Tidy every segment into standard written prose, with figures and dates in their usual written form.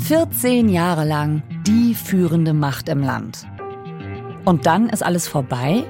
14 Jahre lang die führende Macht im Land. Und dann ist alles vorbei?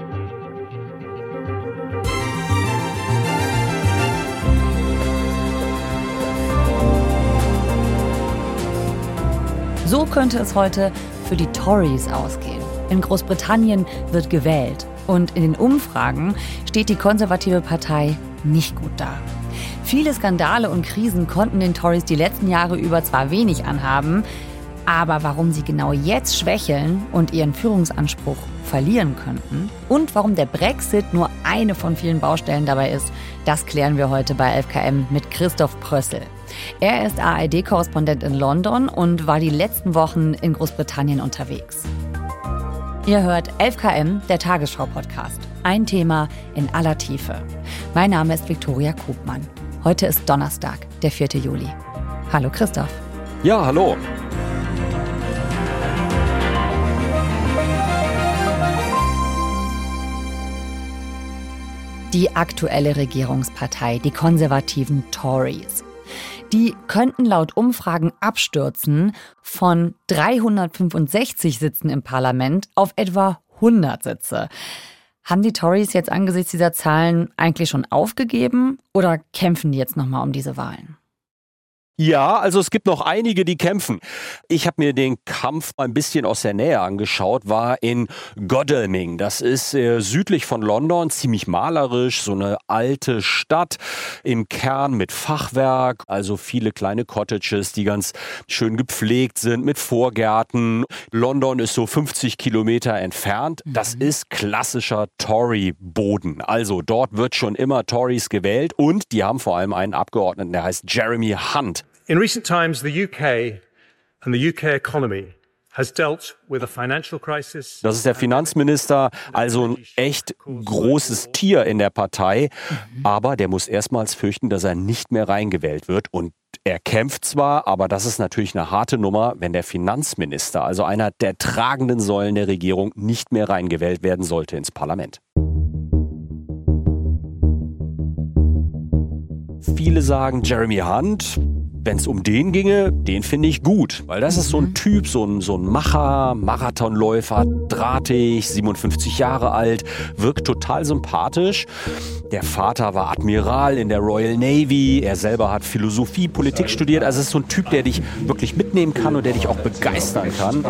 So könnte es heute für die Tories ausgehen. In Großbritannien wird gewählt und in den Umfragen steht die konservative Partei nicht gut da. Viele Skandale und Krisen konnten den Tories die letzten Jahre über zwar wenig anhaben, aber warum sie genau jetzt schwächeln und ihren Führungsanspruch verlieren könnten und warum der Brexit nur eine von vielen Baustellen dabei ist, das klären wir heute bei 11KM mit Christoph Prössel. Er ist ARD-Korrespondent in London und war die letzten Wochen in Großbritannien unterwegs. Ihr hört 11KM, der Tagesschau-Podcast. Ein Thema in aller Tiefe. Mein Name ist Viktoria Kubmann. Heute ist Donnerstag, der 4. Juli. Hallo Christoph. Ja, hallo. Die aktuelle Regierungspartei, die konservativen Tories. Die könnten laut Umfragen abstürzen von 365 Sitzen im Parlament auf etwa 100 Sitze. Haben die Tories jetzt angesichts dieser Zahlen eigentlich schon aufgegeben oder kämpfen die jetzt nochmal um diese Wahlen? Ja, also es gibt noch einige, die kämpfen. Ich habe mir den Kampf mal ein bisschen aus der Nähe angeschaut, war in Godalming. Das ist südlich von London, ziemlich malerisch, so eine alte Stadt im Kern mit Fachwerk, also viele kleine Cottages, die ganz schön gepflegt sind mit Vorgärten. London ist so 50 Kilometer entfernt. Das ist klassischer Tory-Boden. Also dort wird schon immer Tories gewählt und die haben vor allem einen Abgeordneten, der heißt Jeremy Hunt. In recent times, the UK and the UK economy has dealt with a financial crisis. Das ist der Finanzminister, also ein echt großes Tier in der Partei. Aber der muss erstmals fürchten, dass er nicht mehr reingewählt wird. Und er kämpft zwar, aber das ist natürlich eine harte Nummer, wenn der Finanzminister, also einer der tragenden Säulen der Regierung, nicht mehr reingewählt werden sollte ins Parlament. Viele sagen, Jeremy Hunt, wenn es um den ginge, den finde ich gut. Weil das ist so ein Typ, so ein Macher, Marathonläufer, drahtig, 57 Jahre alt, wirkt total sympathisch. Der Vater war Admiral in der Royal Navy, er selber hat Philosophie, Politik studiert. Also es ist so ein Typ, der dich wirklich mitnehmen kann und der dich auch begeistern kann.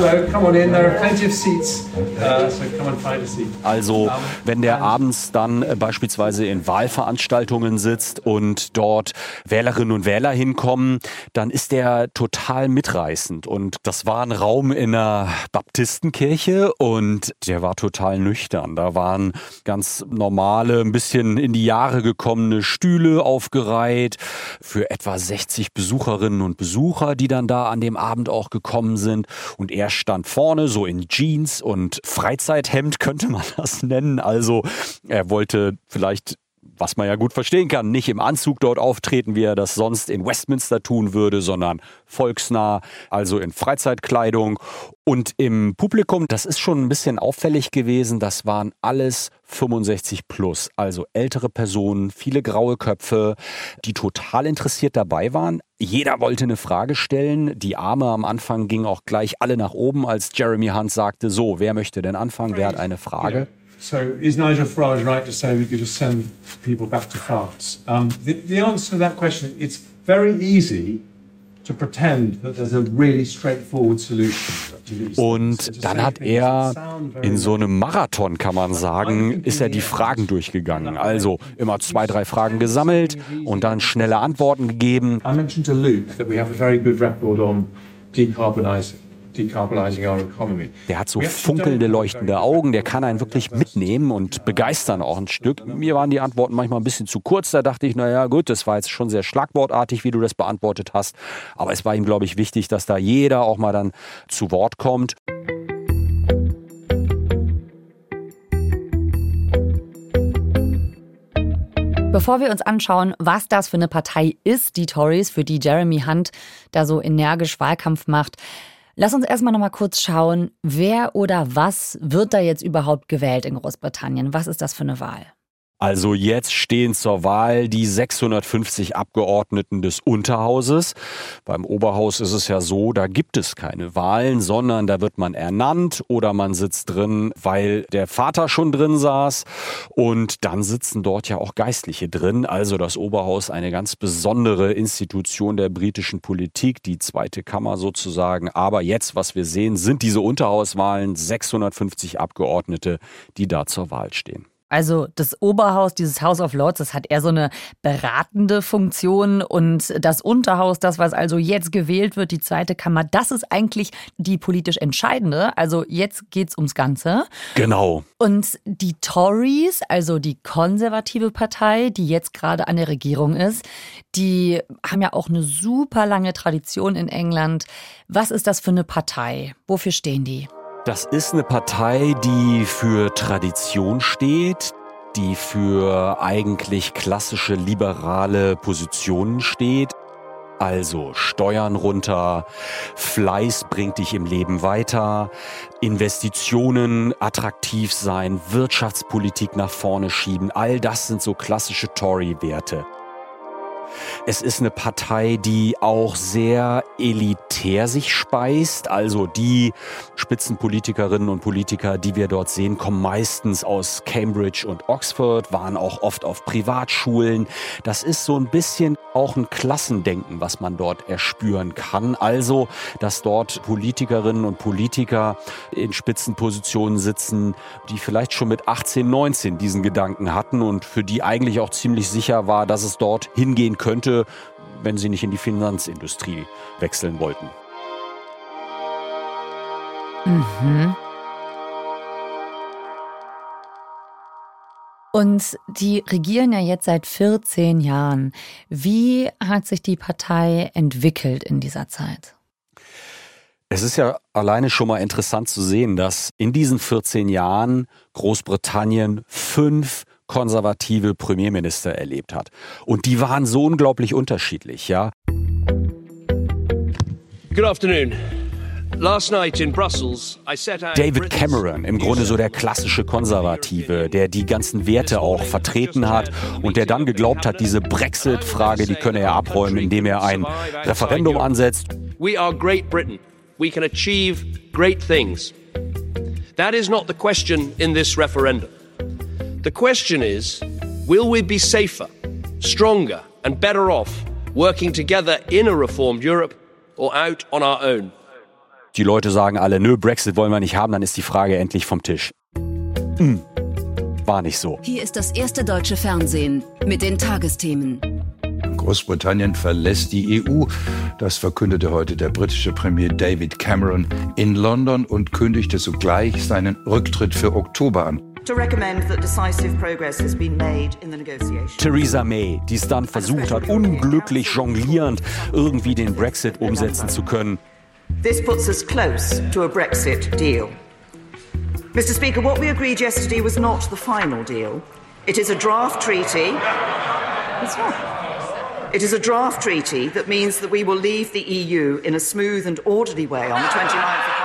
Also wenn der abends dann beispielsweise in Wahlveranstaltungen sitzt und dort Wählerinnen und Wähler hinkommen, dann ist der total mitreißend. Und das war ein Raum in einer Baptistenkirche und der war total nüchtern. Da waren ganz normale, ein bisschen in die Jahre gekommene Stühle aufgereiht für etwa 60 Besucherinnen und Besucher, die dann da an dem Abend auch gekommen sind. Und er stand vorne, so in Jeans und Freizeithemd könnte man das nennen. Also er wollte vielleicht, was man ja gut verstehen kann, nicht im Anzug dort auftreten, wie er das sonst in Westminster tun würde, sondern volksnah, also in Freizeitkleidung. Und im Publikum, das ist schon ein bisschen auffällig gewesen, das waren alles 65 plus, also ältere Personen, viele graue Köpfe, die total interessiert dabei waren. Jeder wollte eine Frage stellen. Die Arme am Anfang gingen auch gleich alle nach oben, als Jeremy Hunt sagte, so, wer möchte denn anfangen, wer hat eine Frage? So is Nigel Farage right to say we could just send people back to France? The answer to that question, it's very easy to pretend that there's a really straightforward solution. Und dann hat er in so einem Marathon, kann man sagen, ist er die Fragen durchgegangen. Also immer 2, 3 Fragen gesammelt und dann schnelle Antworten gegeben. I mentioned to Luke that we have a very good record on decarbonizing our economy. Der hat so funkelnde, leuchtende Augen, der kann einen wirklich mitnehmen und begeistern auch ein Stück. Mir waren die Antworten manchmal ein bisschen zu kurz, da dachte ich, naja gut, das war jetzt schon sehr schlagwortartig, wie du das beantwortet hast. Aber es war ihm, glaube ich, wichtig, dass da jeder auch mal dann zu Wort kommt. Bevor wir uns anschauen, was das für eine Partei ist, die Tories, für die Jeremy Hunt da so energisch Wahlkampf macht, lass uns erstmal noch mal kurz schauen, wer oder was wird da jetzt überhaupt gewählt in Großbritannien? Was ist das für eine Wahl? Also jetzt stehen zur Wahl die 650 Abgeordneten des Unterhauses. Beim Oberhaus ist es ja so, da gibt es keine Wahlen, sondern da wird man ernannt oder man sitzt drin, weil der Vater schon drin saß. Und dann sitzen dort ja auch Geistliche drin. Also das Oberhaus, eine ganz besondere Institution der britischen Politik, die zweite Kammer sozusagen. Aber jetzt, was wir sehen, sind diese Unterhauswahlen, 650 Abgeordnete, die da zur Wahl stehen. Also das Oberhaus, dieses House of Lords, das hat eher so eine beratende Funktion und das Unterhaus, das was also jetzt gewählt wird, die zweite Kammer, das ist eigentlich die politisch entscheidende. Also jetzt geht's ums Ganze. Genau. Und die Tories, also die konservative Partei, die jetzt gerade an der Regierung ist, die haben ja auch eine super lange Tradition in England. Was ist das für eine Partei? Wofür stehen die? Das ist eine Partei, die für Tradition steht, die für eigentlich klassische liberale Positionen steht. Also Steuern runter, Fleiß bringt dich im Leben weiter, Investitionen attraktiv sein, Wirtschaftspolitik nach vorne schieben, all das sind so klassische Tory-Werte. Es ist eine Partei, die auch sehr elitär sich speist. Also die Spitzenpolitikerinnen und Politiker, die wir dort sehen, kommen meistens aus Cambridge und Oxford, waren auch oft auf Privatschulen. Das ist so ein bisschen auch ein Klassendenken, was man dort erspüren kann. Also, dass dort Politikerinnen und Politiker in Spitzenpositionen sitzen, die vielleicht schon mit 18, 19 diesen Gedanken hatten und für die eigentlich auch ziemlich sicher war, dass es dort hingehen könnte, wenn sie nicht in die Finanzindustrie wechseln wollten. Mhm. Und die regieren ja jetzt seit 14 Jahren. Wie hat sich die Partei entwickelt in dieser Zeit? Es ist ja alleine schon mal interessant zu sehen, dass in diesen 14 Jahren Großbritannien 5 konservative Premierminister erlebt hat. Und die waren so unglaublich unterschiedlich, ja. Good afternoon. Last night in Brussels, I set out David Cameron, im Grunde so der klassische Konservative, der die ganzen Werte auch vertreten hat und der dann geglaubt hat, diese Brexit-Frage, die könne er abräumen, indem er ein Referendum ansetzt. We are Great Britain. We can achieve great things. That is not the question in this referendum. The question is, will we be safer, stronger and better off working together in a reformed Europe or out on our own? Die Leute sagen alle, nö, Brexit wollen wir nicht haben, dann ist die Frage endlich vom Tisch. War nicht so. Hier ist das erste deutsche Fernsehen mit den Tagesthemen. Großbritannien verlässt die EU. Das verkündete heute der britische Premier David Cameron in London und kündigte sogleich seinen Rücktritt für Oktober an. Theresa May, die es dann versucht hat, unglücklich jonglierend irgendwie den Brexit umsetzen zu können. This puts us close to a Brexit deal. Mr. Speaker, what we agreed yesterday was not the final deal. It is a draft treaty. It's not. It is a draft treaty that means that we will leave the EU in a smooth and orderly way on the 29th of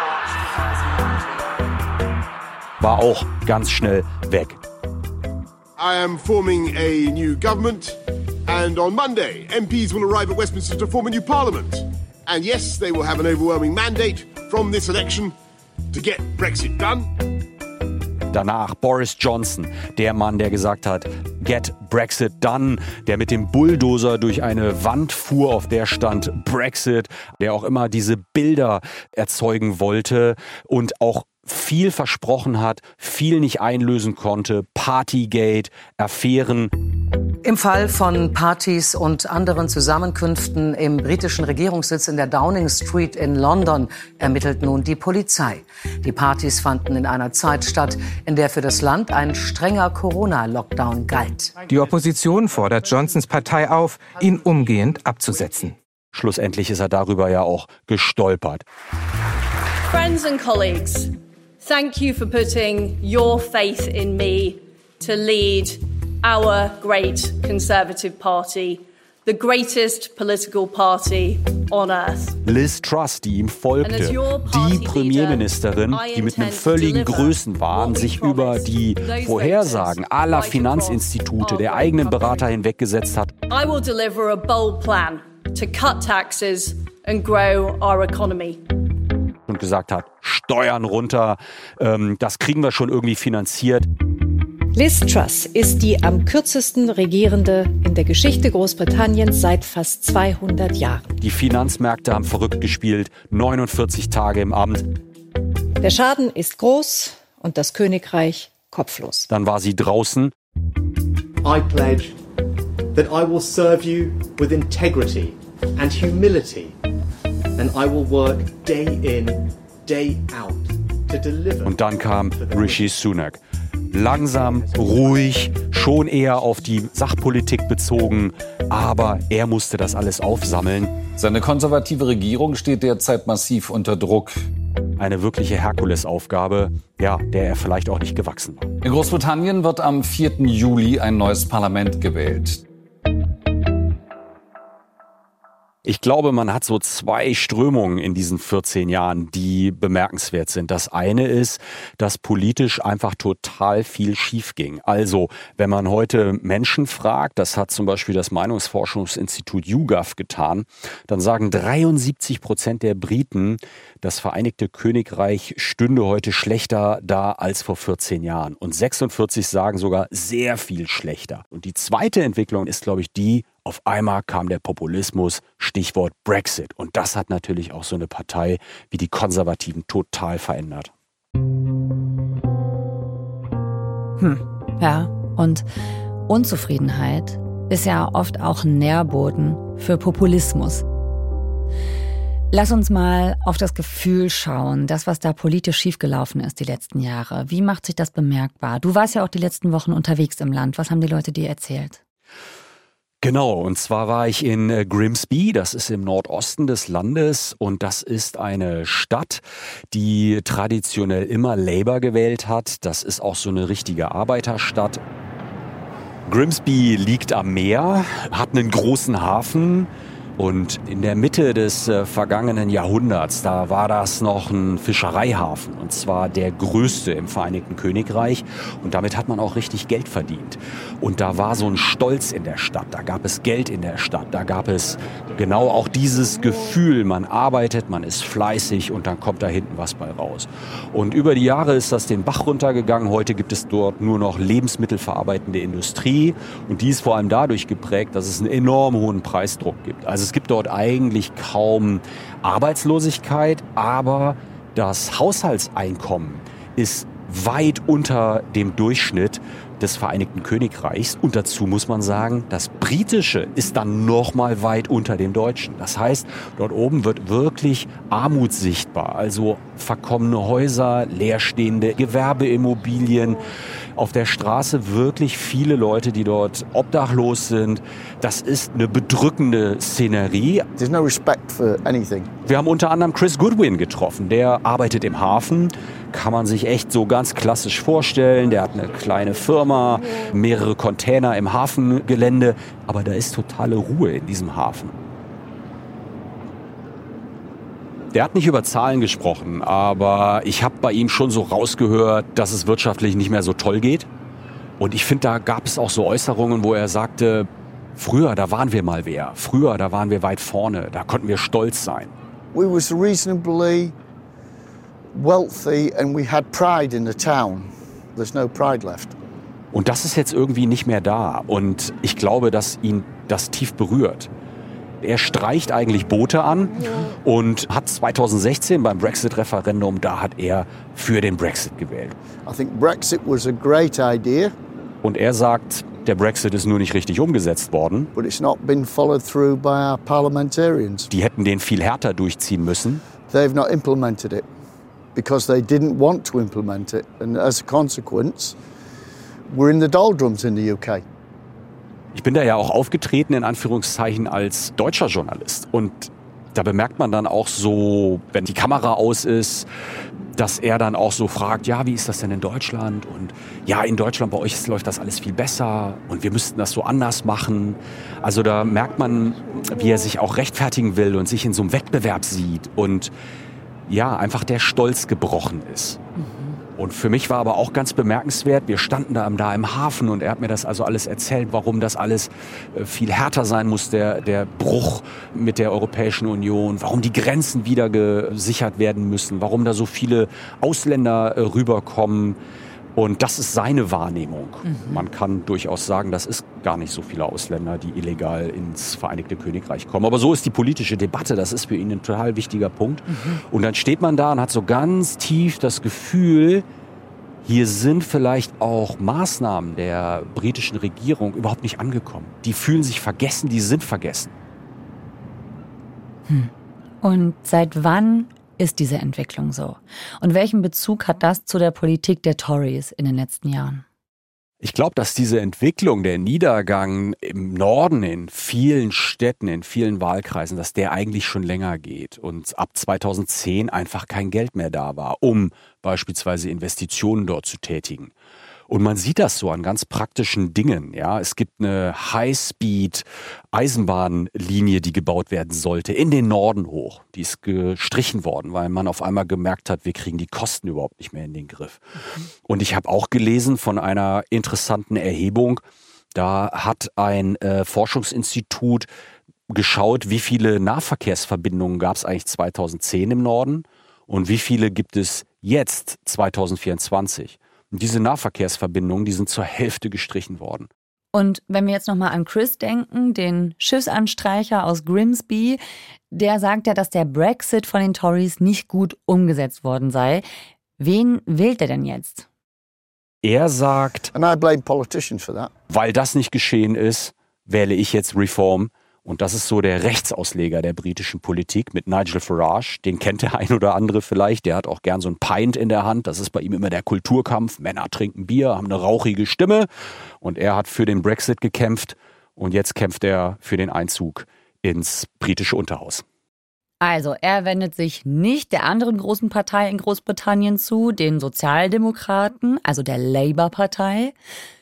March. War auch ganz schnell weg. I am forming a new government, and on Monday, MPs will arrive at Westminster to form a new parliament. And yes, they will have an overwhelming mandate from this election to get Brexit done. Danach Boris Johnson, der Mann, der gesagt hat, get Brexit done, der mit dem Bulldozer durch eine Wand fuhr, auf der stand Brexit, der auch immer diese Bilder erzeugen wollte und auch viel versprochen hat, viel nicht einlösen konnte, Partygate, Affären. Im Fall von Partys und anderen Zusammenkünften im britischen Regierungssitz in der Downing Street in London ermittelt nun die Polizei. Die Partys fanden in einer Zeit statt, in der für das Land ein strenger Corona-Lockdown galt. Die Opposition fordert Johnsons Partei auf, ihn umgehend abzusetzen. Schlussendlich ist er darüber ja auch gestolpert. Friends and colleagues, thank you for putting your faith in me to lead our great Conservative Party, the greatest political party on earth. Liz Truss, die ihm folgte, die Premierministerin, die mit einem völligen Größenwahn sich über die Vorhersagen aller Finanzinstitute, der eigenen Berater hinweggesetzt hat. I will deliver a bold plan to cut taxes and grow our economy. Und gesagt hat, Steuern runter, das kriegen wir schon irgendwie finanziert. Liz Truss ist die am kürzesten Regierende in der Geschichte Großbritanniens seit fast 200 Jahren. Die Finanzmärkte haben verrückt gespielt, 49 Tage im Amt. Der Schaden ist groß und das Königreich kopflos. Dann war sie draußen. I pledge that I will serve you with integrity and humility, and I will work day in, day out to deliver. Und dann kam Rishi Sunak. Langsam, ruhig, schon eher auf die Sachpolitik bezogen, aber er musste das alles aufsammeln. Seine konservative Regierung steht derzeit massiv unter Druck. Eine wirkliche Herkulesaufgabe, ja, der er vielleicht auch nicht gewachsen war. In Großbritannien wird am 4. Juli ein neues Parlament gewählt. Ich glaube, man hat so zwei Strömungen in diesen 14 Jahren, die bemerkenswert sind. Das eine ist, dass politisch einfach total viel schief ging. Also, wenn man heute Menschen fragt, das hat zum Beispiel das Meinungsforschungsinstitut YouGov getan, dann sagen 73% der Briten, das Vereinigte Königreich stünde heute schlechter da als vor 14 Jahren. Und 46 sagen sogar sehr viel schlechter. Und die zweite Entwicklung ist, glaube ich, die, auf einmal kam der Populismus, Stichwort Brexit. Und das hat natürlich auch so eine Partei wie die Konservativen total verändert. Ja, und Unzufriedenheit ist ja oft auch ein Nährboden für Populismus. Lass uns mal auf das Gefühl schauen, das, was da politisch schiefgelaufen ist die letzten Jahre. Wie macht sich das bemerkbar? Du warst ja auch die letzten Wochen unterwegs im Land. Was haben die Leute dir erzählt? Genau, und zwar war ich in Grimsby, das ist im Nordosten des Landes und das ist eine Stadt, die traditionell immer Labour gewählt hat. Das ist auch so eine richtige Arbeiterstadt. Grimsby liegt am Meer, hat einen großen Hafen. Und in der Mitte des vergangenen Jahrhunderts, da war das noch ein Fischereihafen, und zwar der größte im Vereinigten Königreich. Und damit hat man auch richtig Geld verdient. Und da war so ein Stolz in der Stadt, da gab es Geld in der Stadt, da gab es genau auch dieses Gefühl, man arbeitet, man ist fleißig und dann kommt da hinten was bei raus. Und über die Jahre ist das den Bach runtergegangen. Heute gibt es dort nur noch lebensmittelverarbeitende Industrie. Und die ist vor allem dadurch geprägt, dass es einen enorm hohen Preisdruck gibt. Also es gibt dort eigentlich kaum Arbeitslosigkeit, aber das Haushaltseinkommen ist weit unter dem Durchschnitt des Vereinigten Königreichs. Und dazu muss man sagen, das Britische ist dann noch mal weit unter dem Deutschen. Das heißt, dort oben wird wirklich Armut sichtbar. Also verkommene Häuser, leerstehende Gewerbeimmobilien. Auf der Straße wirklich viele Leute, die dort obdachlos sind. Das ist eine bedrückende Szenerie. There's no respect for anything. Wir haben unter anderem Chris Goodwin getroffen. Der arbeitet im Hafen. Kann man sich echt so ganz klassisch vorstellen. Der hat eine kleine Firma, mehrere Container im Hafengelände. Aber da ist totale Ruhe in diesem Hafen. Der hat nicht über Zahlen gesprochen, aber ich habe bei ihm schon so rausgehört, dass es wirtschaftlich nicht mehr so toll geht. Und ich finde, da gab es auch so Äußerungen, wo er sagte, früher, da waren wir mal wer. Früher, da waren wir weit vorne. Da konnten wir stolz sein. We was reasonably wealthy and we had pride in the town. There's no pride left. Und das ist jetzt irgendwie nicht mehr da. Und ich glaube, dass ihn das tief berührt. Er streicht eigentlich Boote an und hat 2016 beim Brexit-Referendum, da hat er für den Brexit gewählt. I think Brexit was a great idea. Und er sagt, der Brexit ist nur nicht richtig umgesetzt worden. But it's not been followed through by our parliamentarians. Die hätten den viel härter durchziehen müssen. They've not implemented it because they didn't want to implement it. And as a consequence, we're in the doldrums in the UK. Ich bin da ja auch aufgetreten, in Anführungszeichen, als deutscher Journalist. Und da bemerkt man dann auch so, wenn die Kamera aus ist, dass er dann auch so fragt, ja, wie ist das denn in Deutschland? Und ja, in Deutschland bei euch läuft das alles viel besser und wir müssten das so anders machen. Also da merkt man, wie er sich auch rechtfertigen will und sich in so einem Wettbewerb sieht und ja, einfach der Stolz gebrochen ist. Und für mich war aber auch ganz bemerkenswert, wir standen da im Hafen und er hat mir das also alles erzählt, warum das alles viel härter sein muss, der Bruch mit der Europäischen Union, warum die Grenzen wieder gesichert werden müssen, warum da so viele Ausländer rüberkommen. Und das ist seine Wahrnehmung. Man kann durchaus sagen, das ist gar nicht so viele Ausländer, die illegal ins Vereinigte Königreich kommen. Aber so ist die politische Debatte, das ist für ihn ein total wichtiger Punkt. Und dann steht man da und hat so ganz tief das Gefühl, hier sind vielleicht auch Maßnahmen der britischen Regierung überhaupt nicht angekommen. Die fühlen sich vergessen, die sind vergessen. Und seit wann ist diese Entwicklung so? Und welchen Bezug hat das zu der Politik der Tories in den letzten Jahren? Ich glaube, dass diese Entwicklung, der Niedergang im Norden in vielen Städten, in vielen Wahlkreisen, dass der eigentlich schon länger geht und ab 2010 einfach kein Geld mehr da war, um beispielsweise Investitionen dort zu tätigen. Und man sieht das so an ganz praktischen Dingen. Ja, es gibt eine High-Speed-Eisenbahnlinie, die gebaut werden sollte, in den Norden hoch. Die ist gestrichen worden, weil man auf einmal gemerkt hat, wir kriegen die Kosten überhaupt nicht mehr in den Griff. Und ich habe auch gelesen von einer interessanten Erhebung, da hat ein Forschungsinstitut geschaut, wie viele Nahverkehrsverbindungen gab es eigentlich 2010 im Norden und wie viele gibt es jetzt 2024. Und diese Nahverkehrsverbindungen, die sind zur Hälfte gestrichen worden. Und wenn wir jetzt nochmal an Chris denken, den Schiffsanstreicher aus Grimsby, der sagt ja, dass der Brexit von den Tories nicht gut umgesetzt worden sei. Wen wählt er denn jetzt? Er sagt, And I blame politicians for that. Weil das nicht geschehen ist, wähle ich jetzt Reform. Und das ist so der Rechtsausleger der britischen Politik mit Nigel Farage. Den kennt der ein oder andere vielleicht. Der hat auch gern so ein Pint in der Hand. Das ist bei ihm immer der Kulturkampf. Männer trinken Bier, haben eine rauchige Stimme. Und er hat für den Brexit gekämpft. Und jetzt kämpft er für den Einzug ins britische Unterhaus. Also, er wendet sich nicht der anderen großen Partei in Großbritannien zu, den Sozialdemokraten, also der Labour-Partei,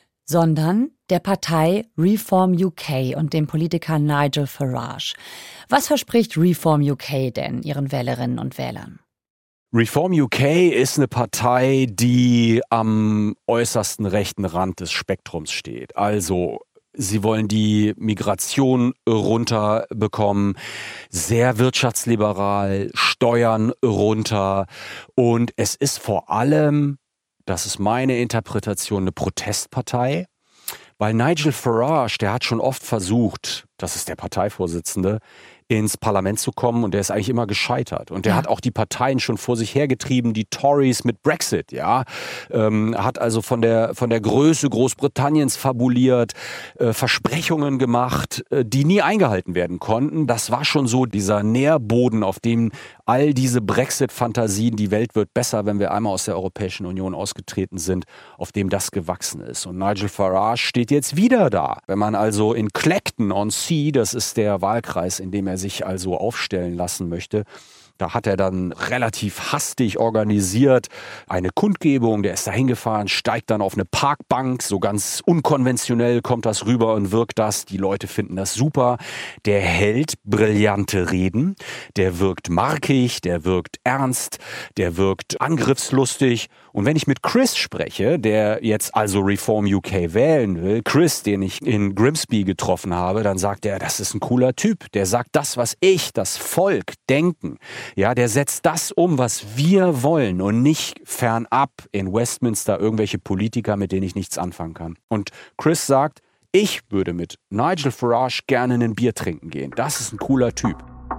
sondern der Partei Reform UK und dem Politiker Nigel Farage. Was verspricht Reform UK denn ihren Wählerinnen und Wählern? Reform UK ist eine Partei, die am äußersten rechten Rand des Spektrums steht. Also sie wollen die Migration runterbekommen, sehr wirtschaftsliberal, Steuern runter. Und es ist vor allem, das ist meine Interpretation, eine Protestpartei. Weil Nigel Farage, der hat schon oft versucht, das ist der Parteivorsitzende, ins Parlament zu kommen und der ist eigentlich immer gescheitert. Und der hat auch die Parteien schon vor sich hergetrieben, die Tories mit Brexit, ja. Hat also von der Größe Großbritanniens fabuliert, Versprechungen gemacht, die nie eingehalten werden konnten. Das war schon so dieser Nährboden, auf dem all diese Brexit-Fantasien, die Welt wird besser, wenn wir einmal aus der Europäischen Union ausgetreten sind, auf dem das gewachsen ist. Und Nigel Farage steht jetzt wieder da. Wenn man also in Clacton-on-Sea, das ist der Wahlkreis, in dem er sich also aufstellen lassen möchte, da hat er dann relativ hastig organisiert eine Kundgebung, der ist da hingefahren, steigt dann auf eine Parkbank, so ganz unkonventionell kommt das rüber und wirkt das, die Leute finden das super, der hält brillante Reden, der wirkt markig, der wirkt ernst, der wirkt angriffslustig und wenn ich mit Chris spreche, der jetzt also Reform UK wählen will, Chris, den ich in Grimsby getroffen habe, dann sagt er, das ist ein cooler Typ, der sagt das, was ich, das Volk denken. Ja, der setzt das um, was wir wollen und nicht fernab in Westminster irgendwelche Politiker, mit denen ich nichts anfangen kann. Und Chris sagt, ich würde mit Nigel Farage gerne ein Bier trinken gehen. Das ist ein cooler Typ.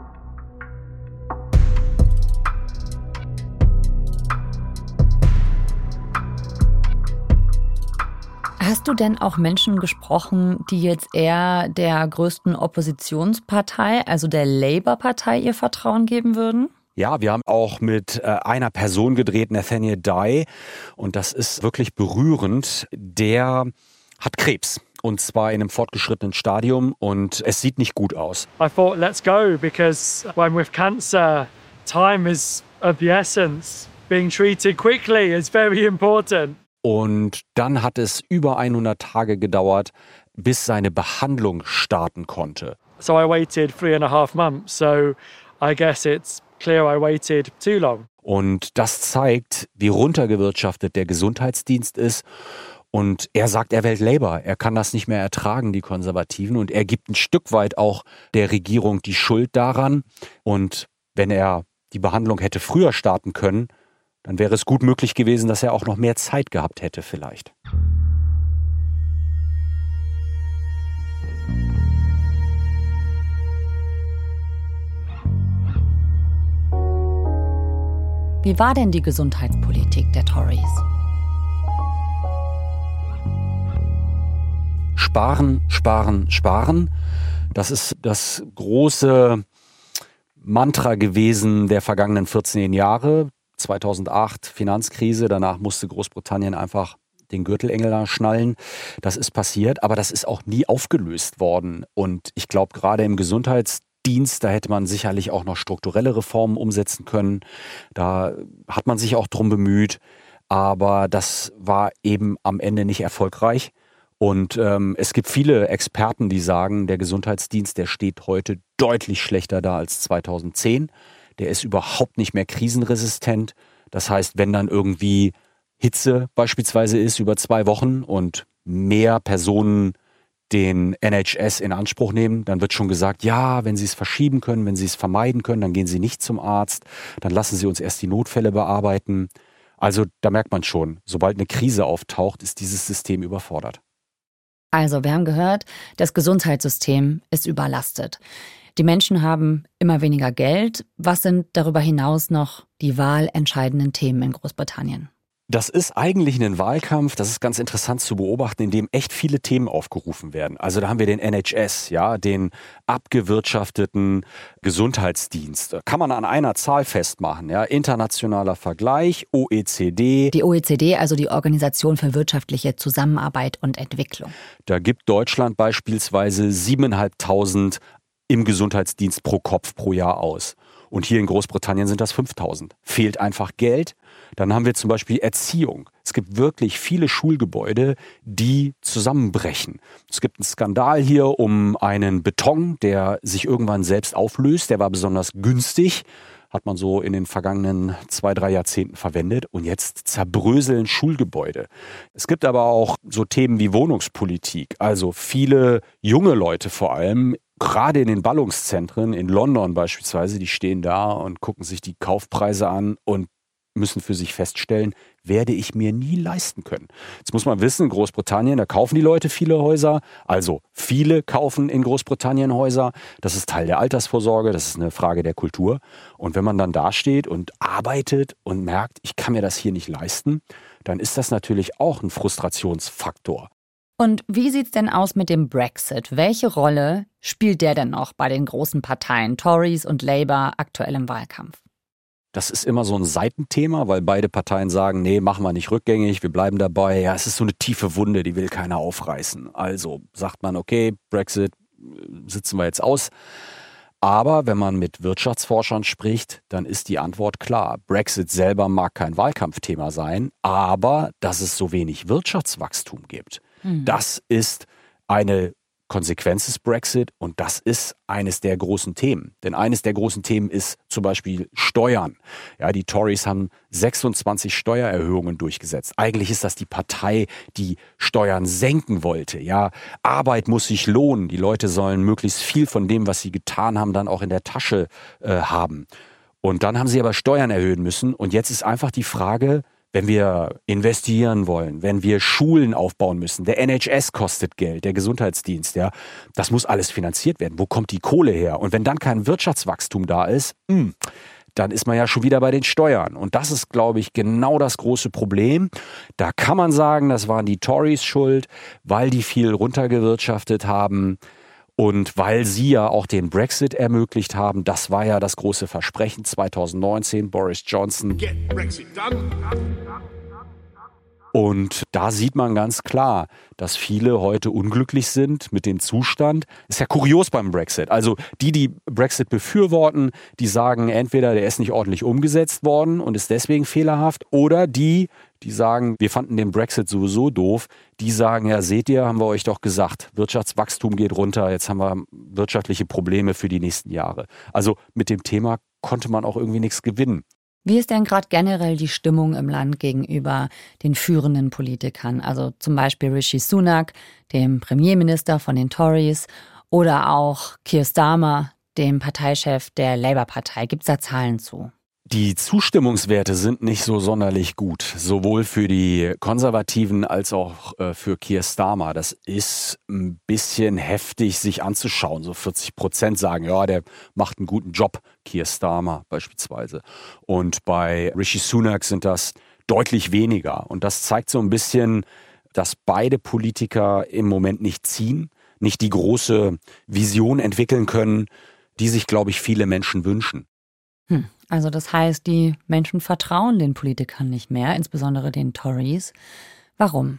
Hast du denn auch Menschen gesprochen, die jetzt eher der größten Oppositionspartei, also der Labour-Partei, ihr Vertrauen geben würden? Ja, wir haben auch mit einer Person gedreht, Nathaniel Dye, und das ist wirklich berührend. Der hat Krebs. Und zwar in einem fortgeschrittenen Stadium und es sieht nicht gut aus. I thought, let's go, because when with cancer, time is of the essence. being treated quickly is very important. Und dann hat es über 100 Tage gedauert, bis seine Behandlung starten konnte. So I waited 3.5 months, so I guess it's clear I waited too long. Und das zeigt, wie runtergewirtschaftet der Gesundheitsdienst ist. Und er sagt, er wählt Labour. Er kann das nicht mehr ertragen, die Konservativen. Und er gibt ein Stück weit auch der Regierung die Schuld daran. Und wenn er die Behandlung hätte früher starten können, dann wäre es gut möglich gewesen, dass er auch noch mehr Zeit gehabt hätte vielleicht. Wie war denn die Gesundheitspolitik der Tories? Sparen, sparen, sparen. Das ist das große Mantra gewesen der vergangenen 14 Jahre. 2008 Finanzkrise, danach musste Großbritannien einfach den Gürtelengel da schnallen. Das ist passiert, aber das ist auch nie aufgelöst worden. Und ich glaube, gerade im Gesundheitsdienst, da hätte man sicherlich auch noch strukturelle Reformen umsetzen können. Da hat man sich auch drum bemüht, aber das war eben am Ende nicht erfolgreich. Und es gibt viele Experten, die sagen, der Gesundheitsdienst, der steht heute deutlich schlechter da als 2010. Der ist überhaupt nicht mehr krisenresistent. Das heißt, wenn dann irgendwie Hitze beispielsweise ist über 2 Wochen und mehr Personen den NHS in Anspruch nehmen, dann wird schon gesagt, ja, wenn Sie es verschieben können, wenn Sie es vermeiden können, dann gehen Sie nicht zum Arzt, dann lassen Sie uns erst die Notfälle bearbeiten. Also da merkt man schon, sobald eine Krise auftaucht, ist dieses System überfordert. Also, wir haben gehört, das Gesundheitssystem ist überlastet. Die Menschen haben immer weniger Geld. Was sind darüber hinaus noch die wahlentscheidenden Themen in Großbritannien? Das ist eigentlich ein Wahlkampf, das ist ganz interessant zu beobachten, in dem echt viele Themen aufgerufen werden. Also da haben wir den NHS, ja, den abgewirtschafteten Gesundheitsdienst. Kann man an einer Zahl festmachen, ja, internationaler Vergleich, OECD. Die OECD, also die Organisation für wirtschaftliche Zusammenarbeit und Entwicklung. Da gibt Deutschland beispielsweise 7.500 im Gesundheitsdienst pro Kopf pro Jahr aus. Und hier in Großbritannien sind das 5.000. Fehlt einfach Geld. Dann haben wir zum Beispiel Erziehung. Es gibt wirklich viele Schulgebäude, die zusammenbrechen. Es gibt einen Skandal hier um einen Beton, der sich irgendwann selbst auflöst. Der war besonders günstig, hat man so in den vergangenen 2-3 Jahrzehnten verwendet. Und jetzt zerbröseln Schulgebäude. Es gibt aber auch so Themen wie Wohnungspolitik. Also viele junge Leute vor allem, gerade in den Ballungszentren, in London beispielsweise, die stehen da und gucken sich die Kaufpreise an und müssen für sich feststellen, werde ich mir nie leisten können. Jetzt muss man wissen, in Großbritannien, da kaufen die Leute viele Häuser, also viele kaufen in Großbritannien Häuser. Das ist Teil der Altersvorsorge, das ist eine Frage der Kultur. Und wenn man dann dasteht und arbeitet und merkt, ich kann mir das hier nicht leisten, dann ist das natürlich auch ein Frustrationsfaktor. Und wie sieht's denn aus mit dem Brexit? Welche Rolle spielt der denn noch bei den großen Parteien Tories und Labour aktuell im Wahlkampf? Das ist immer so ein Seitenthema, weil beide Parteien sagen, nee, machen wir nicht rückgängig, wir bleiben dabei. Ja, es ist so eine tiefe Wunde, die will keiner aufreißen. Also sagt man, okay, Brexit sitzen wir jetzt aus. Aber wenn man mit Wirtschaftsforschern spricht, dann ist die Antwort klar. Brexit selber mag kein Wahlkampfthema sein, aber dass es so wenig Wirtschaftswachstum gibt, das ist eine Konsequenz des Brexit und das ist eines der großen Themen. Denn eines der großen Themen ist zum Beispiel Steuern. Ja, die Tories haben 26 Steuererhöhungen durchgesetzt. Eigentlich ist das die Partei, die Steuern senken wollte. Ja, Arbeit muss sich lohnen. Die Leute sollen möglichst viel von dem, was sie getan haben, dann auch in der Tasche haben. Und dann haben sie aber Steuern erhöhen müssen. Und jetzt ist einfach die Frage, wenn wir investieren wollen, wenn wir Schulen aufbauen müssen, der NHS kostet Geld, der Gesundheitsdienst, ja, das muss alles finanziert werden. Wo kommt die Kohle her? Und wenn dann kein Wirtschaftswachstum da ist, dann ist man ja schon wieder bei den Steuern. Und das ist, glaube ich, genau das große Problem. Da kann man sagen, das waren die Tories schuld, weil die viel runtergewirtschaftet haben. Und weil sie ja auch den Brexit ermöglicht haben, das war ja das große Versprechen 2019, Boris Johnson. Get Brexit done. Und da sieht man ganz klar, dass viele heute unglücklich sind mit dem Zustand. Ist ja kurios beim Brexit. Also die Brexit befürworten, die sagen entweder, der ist nicht ordentlich umgesetzt worden und ist deswegen fehlerhaft, oder die sagen, wir fanden den Brexit sowieso doof, die sagen, ja, seht ihr, haben wir euch doch gesagt, Wirtschaftswachstum geht runter, jetzt haben wir wirtschaftliche Probleme für die nächsten Jahre. Also mit dem Thema konnte man auch irgendwie nichts gewinnen. Wie ist denn gerade generell die Stimmung im Land gegenüber den führenden Politikern? Also zum Beispiel Rishi Sunak, dem Premierminister von den Tories, oder auch Keir Starmer, dem Parteichef der Labour-Partei. Gibt es da Zahlen zu? Die Zustimmungswerte sind nicht so sonderlich gut, sowohl für die Konservativen als auch für Keir Starmer. Das ist ein bisschen heftig, sich anzuschauen. So 40% sagen, ja, der macht einen guten Job, Keir Starmer beispielsweise. Und bei Rishi Sunak sind das deutlich weniger. Und das zeigt so ein bisschen, dass beide Politiker im Moment nicht ziehen, nicht die große Vision entwickeln können, die sich, glaube ich, viele Menschen wünschen. Also das heißt, die Menschen vertrauen den Politikern nicht mehr, insbesondere den Tories. Warum?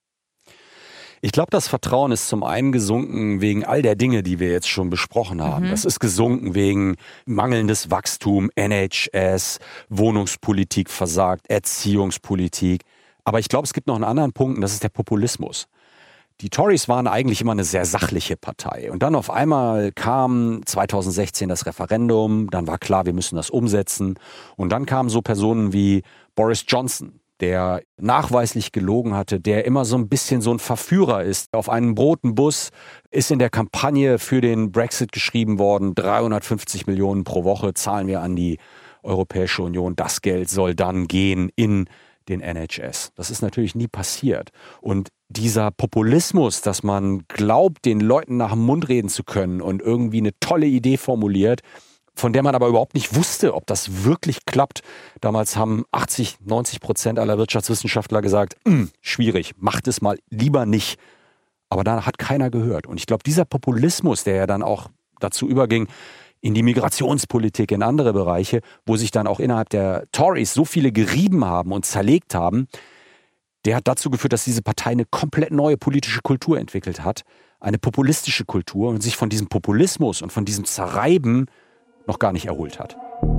Ich glaube, das Vertrauen ist zum einen gesunken wegen all der Dinge, die wir jetzt schon besprochen haben. Das ist gesunken wegen mangelndes Wachstum, NHS, Wohnungspolitik versagt, Erziehungspolitik. Aber ich glaube, es gibt noch einen anderen Punkt, und das ist der Populismus. Die Tories waren eigentlich immer eine sehr sachliche Partei. Und dann auf einmal kam 2016 das Referendum, dann war klar, wir müssen das umsetzen. Und dann kamen so Personen wie Boris Johnson, der nachweislich gelogen hatte, der immer so ein bisschen so ein Verführer ist. Auf einem roten Bus ist in der Kampagne für den Brexit geschrieben worden, 350 Millionen pro Woche zahlen wir an die Europäische Union. Das Geld soll dann gehen in den NHS. Das ist natürlich nie passiert. Und dieser Populismus, dass man glaubt, den Leuten nach dem Mund reden zu können und irgendwie eine tolle Idee formuliert, von der man aber überhaupt nicht wusste, ob das wirklich klappt. Damals haben 80-90% aller Wirtschaftswissenschaftler gesagt, schwierig, macht es mal lieber nicht. Aber da hat keiner gehört. Und ich glaube, dieser Populismus, der ja dann auch dazu überging, in die Migrationspolitik, in andere Bereiche, wo sich dann auch innerhalb der Tories so viele gerieben haben und zerlegt haben, der hat dazu geführt, dass diese Partei eine komplett neue politische Kultur entwickelt hat, eine populistische Kultur, und sich von diesem Populismus und von diesem Zerreiben noch gar nicht erholt hat.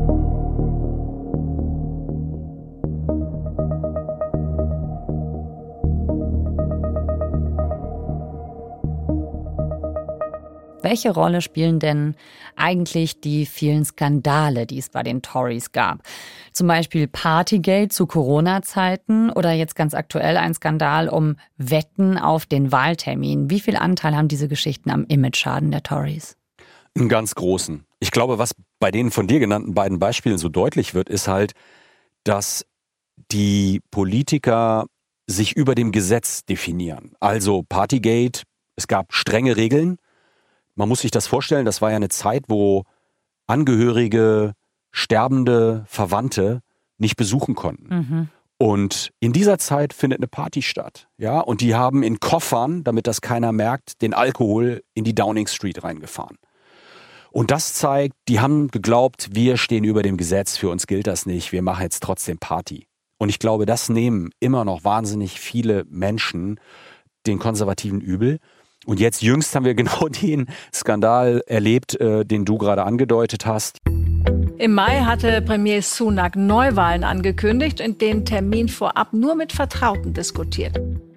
Welche Rolle spielen denn eigentlich die vielen Skandale, die es bei den Tories gab? Zum Beispiel Partygate zu Corona-Zeiten oder jetzt ganz aktuell ein Skandal um Wetten auf den Wahltermin. Wie viel Anteil haben diese Geschichten am Imageschaden der Tories? Einen ganz großen. Ich glaube, was bei den von dir genannten beiden Beispielen so deutlich wird, ist halt, dass die Politiker sich über dem Gesetz definieren. Also Partygate, es gab strenge Regeln. Man muss sich das vorstellen, das war ja eine Zeit, wo Angehörige, sterbende Verwandte nicht besuchen konnten. Und in dieser Zeit findet eine Party statt. Ja? Und die haben in Koffern, damit das keiner merkt, den Alkohol in die Downing Street reingefahren. Und das zeigt, die haben geglaubt, wir stehen über dem Gesetz, für uns gilt das nicht, wir machen jetzt trotzdem Party. Und ich glaube, das nehmen immer noch wahnsinnig viele Menschen den Konservativen übel. Und jetzt jüngst haben wir genau den Skandal erlebt, den du gerade angedeutet hast. Im Mai hatte Premier Sunak Neuwahlen angekündigt und den Termin vorab nur mit Vertrauten diskutiert.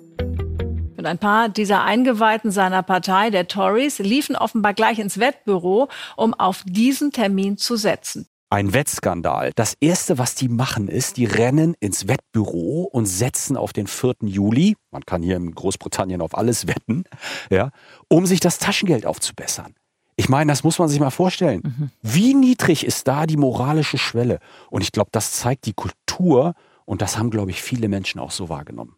Und ein paar dieser Eingeweihten seiner Partei, der Tories, liefen offenbar gleich ins Wettbüro, um auf diesen Termin zu setzen. Ein Wettskandal. Das Erste, was die machen, ist, die rennen ins Wettbüro und setzen auf den 4. Juli, man kann hier in Großbritannien auf alles wetten, ja, um sich das Taschengeld aufzubessern. Ich meine, das muss man sich mal vorstellen. Wie niedrig ist da die moralische Schwelle? Und ich glaube, das zeigt die Kultur, und das haben, glaube ich, viele Menschen auch so wahrgenommen.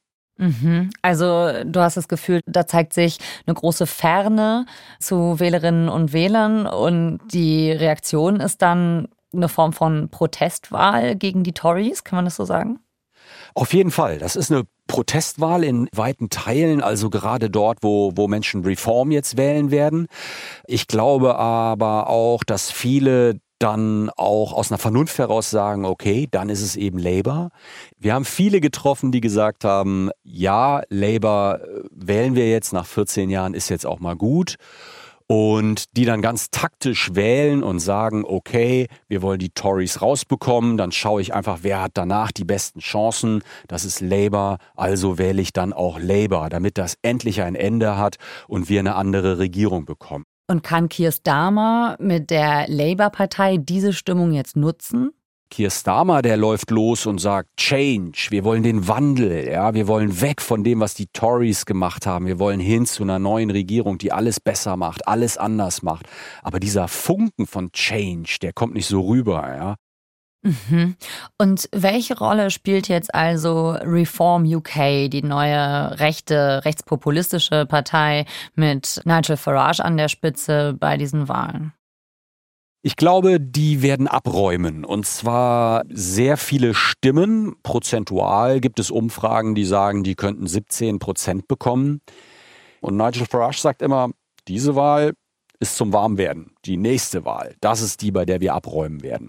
Also du hast das Gefühl, da zeigt sich eine große Ferne zu Wählerinnen und Wählern, und die Reaktion ist dann eine Form von Protestwahl gegen die Tories, kann man das so sagen? Auf jeden Fall. Das ist eine Protestwahl in weiten Teilen, also gerade dort, wo Menschen Reform jetzt wählen werden. Ich glaube aber auch, dass viele dann auch aus einer Vernunft heraus sagen, okay, dann ist es eben Labour. Wir haben viele getroffen, die gesagt haben, ja, Labour wählen wir jetzt nach 14 Jahren, ist jetzt auch mal gut. Und die dann ganz taktisch wählen und sagen, okay, wir wollen die Tories rausbekommen, dann schaue ich einfach, wer hat danach die besten Chancen. Das ist Labour, also wähle ich dann auch Labour, damit das endlich ein Ende hat und wir eine andere Regierung bekommen. Und kann Keir Starmer mit der Labour-Partei diese Stimmung jetzt nutzen? Keir Starmer, der läuft los und sagt, Change, wir wollen den Wandel, ja, wir wollen weg von dem, was die Tories gemacht haben, wir wollen hin zu einer neuen Regierung, die alles besser macht, alles anders macht. Aber dieser Funken von Change, der kommt nicht so rüber, ja. Mhm. Und welche Rolle spielt jetzt also Reform UK, die neue rechtspopulistische Partei mit Nigel Farage an der Spitze bei diesen Wahlen? Ich glaube, die werden abräumen und zwar sehr viele Stimmen. Prozentual gibt es Umfragen, die sagen, die könnten 17% bekommen. Und Nigel Farage sagt immer, diese Wahl ist zum Warmwerden. Die nächste Wahl, das ist die, bei der wir abräumen werden.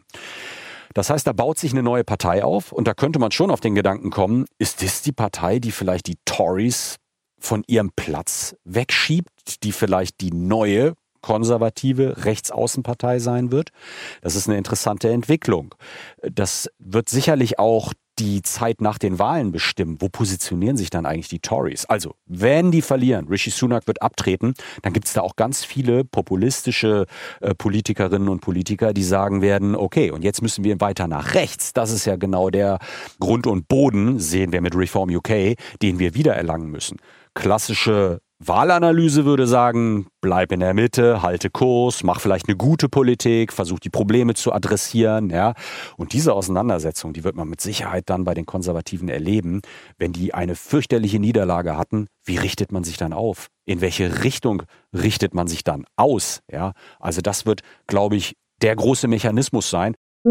Das heißt, da baut sich eine neue Partei auf und da könnte man schon auf den Gedanken kommen, ist das die Partei, die vielleicht die Tories von ihrem Platz wegschiebt, die vielleicht die neue konservative Rechtsaußenpartei sein wird. Das ist eine interessante Entwicklung. Das wird sicherlich auch die Zeit nach den Wahlen bestimmen. Wo positionieren sich dann eigentlich die Tories? Also, wenn die verlieren, Rishi Sunak wird abtreten, dann gibt es da auch ganz viele populistische Politikerinnen und Politiker, die sagen werden, okay, und jetzt müssen wir weiter nach rechts. Das ist ja genau der Grund und Boden, sehen wir mit Reform UK, den wir wiedererlangen müssen. Klassische Wahlanalyse würde sagen, bleib in der Mitte, halte Kurs, mach vielleicht eine gute Politik, versuch die Probleme zu adressieren, ja. Und diese Auseinandersetzung, die wird man mit Sicherheit dann bei den Konservativen erleben, wenn die eine fürchterliche Niederlage hatten. Wie richtet man sich dann auf? In welche Richtung richtet man sich dann aus, ja? Also das wird, glaube ich, der große Mechanismus sein.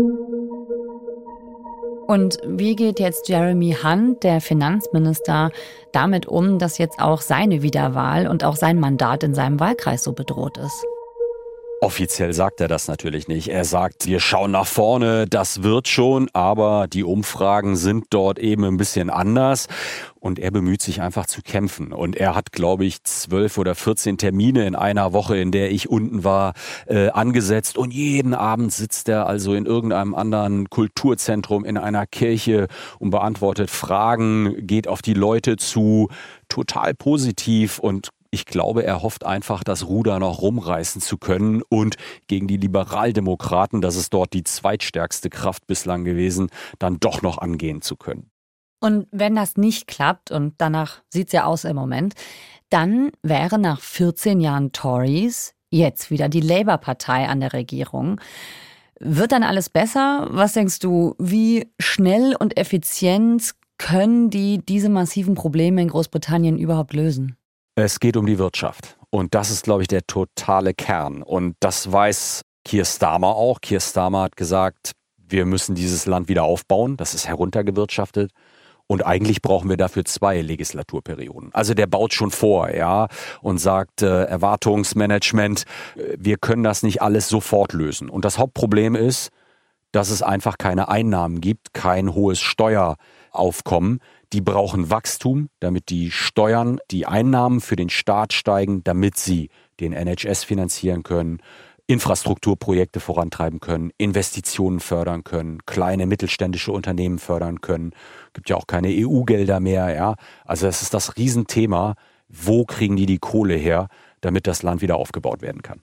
Und wie geht jetzt Jeremy Hunt, der Finanzminister, damit um, dass jetzt auch seine Wiederwahl und auch sein Mandat in seinem Wahlkreis so bedroht ist? Offiziell sagt er das natürlich nicht. Er sagt, wir schauen nach vorne, das wird schon, aber die Umfragen sind dort eben ein bisschen anders. Und er bemüht sich einfach zu kämpfen. Und er hat, glaube ich, 12 oder 14 Termine in einer Woche, in der ich unten war, angesetzt. Und jeden Abend sitzt er also in irgendeinem anderen Kulturzentrum, in einer Kirche und beantwortet Fragen, geht auf die Leute zu, total positiv. Und ich glaube, er hofft einfach, das Ruder noch rumreißen zu können und gegen die Liberaldemokraten, das ist dort die zweitstärkste Kraft bislang gewesen, dann doch noch angehen zu können. Und wenn das nicht klappt, und danach sieht es ja aus im Moment, dann wäre nach 14 Jahren Tories jetzt wieder die Labour-Partei an der Regierung. Wird dann alles besser? Was denkst du, wie schnell und effizient können die diese massiven Probleme in Großbritannien überhaupt lösen? Es geht um die Wirtschaft. Und das ist, glaube ich, der totale Kern. Und das weiß Keir Starmer auch. Keir Starmer hat gesagt, wir müssen dieses Land wieder aufbauen. Das ist heruntergewirtschaftet. Und eigentlich brauchen wir dafür 2 Legislaturperioden. Also der baut schon vor, ja, und sagt, Erwartungsmanagement, wir können das nicht alles sofort lösen. Und das Hauptproblem ist, dass es einfach keine Einnahmen gibt, kein hohes Steueraufkommen. Die brauchen Wachstum, damit die Steuern, die Einnahmen für den Staat steigen, damit sie den NHS finanzieren können, Infrastrukturprojekte vorantreiben können, Investitionen fördern können, kleine mittelständische Unternehmen fördern können. Gibt ja auch keine EU-Gelder mehr, ja. Also das ist das Riesenthema. Wo kriegen die Kohle her, damit das Land wieder aufgebaut werden kann?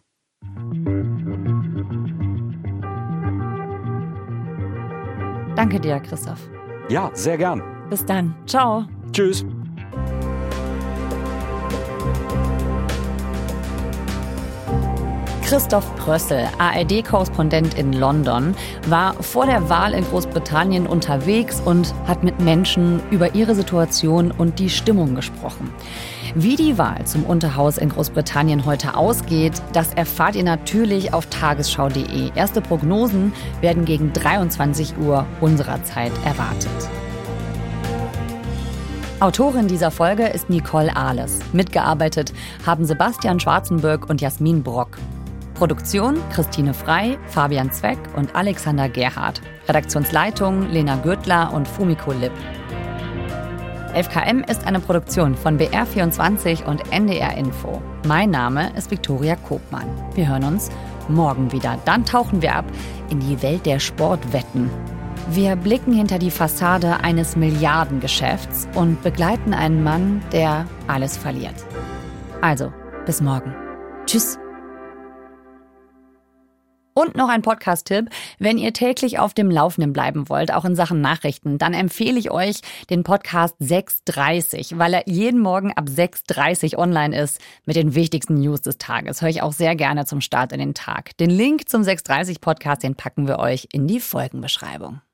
Danke dir, Christoph. Ja, sehr gern. Bis dann. Ciao. Tschüss. Christoph Prössel, ARD-Korrespondent in London, war vor der Wahl in Großbritannien unterwegs und hat mit Menschen über ihre Situation und die Stimmung gesprochen. Wie die Wahl zum Unterhaus in Großbritannien heute ausgeht, das erfahrt ihr natürlich auf tagesschau.de. Erste Prognosen werden gegen 23 Uhr unserer Zeit erwartet. Autorin dieser Folge ist Nicole Ahles. Mitgearbeitet haben Sebastian Schwarzenberg und Jasmin Brock. Produktion Christine Frei, Fabian Zweck und Alexander Gerhardt. Redaktionsleitung Lena Gürtler und Fumiko Lipp. 11KM ist eine Produktion von BR24 und NDR Info. Mein Name ist Viktoria Kobmann. Wir hören uns morgen wieder. Dann tauchen wir ab in die Welt der Sportwetten. Wir blicken hinter die Fassade eines Milliardengeschäfts und begleiten einen Mann, der alles verliert. Also, bis morgen. Tschüss. Und noch ein Podcast-Tipp: Wenn ihr täglich auf dem Laufenden bleiben wollt, auch in Sachen Nachrichten, dann empfehle ich euch den Podcast 6:30, weil er jeden Morgen ab 6:30 online ist mit den wichtigsten News des Tages. Höre ich auch sehr gerne zum Start in den Tag. Den Link zum 6:30 Podcast, den packen wir euch in die Folgenbeschreibung.